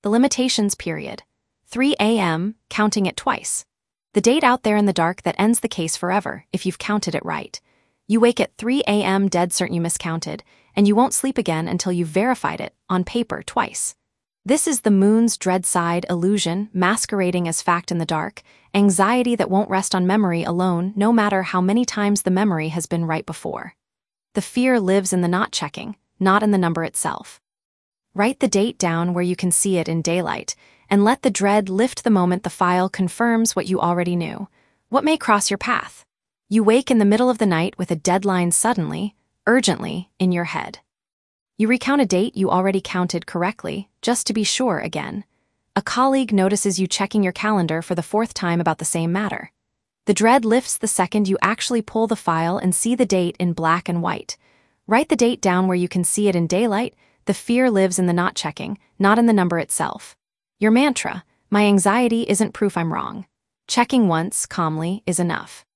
The limitations period. 3 a.m., counting it twice. The date out there in the dark that ends the case forever, if you've counted it right. You wake at 3 a.m. dead certain you miscounted, and you won't sleep again until you've verified it, on paper, twice. This is the moon's dread side illusion masquerading as fact in the dark, anxiety that won't rest on memory alone no matter how many times the memory has been right before. The fear lives in the not checking, not in the number itself. Write the date down where you can see it in daylight, and let the dread lift the moment the file confirms what you already knew. What may cross your path? You wake in the middle of the night with a deadline suddenly, urgently, in your head. You recount a date you already counted correctly, just to be sure again. A colleague notices you checking your calendar for the 4th time about the same matter. The dread lifts the second you actually pull the file and see the date in black and white. Write the date down where you can see it in daylight. The fear lives in the not checking, not in the number itself. Your mantra, my anxiety isn't proof I'm wrong. Checking once, calmly, is enough.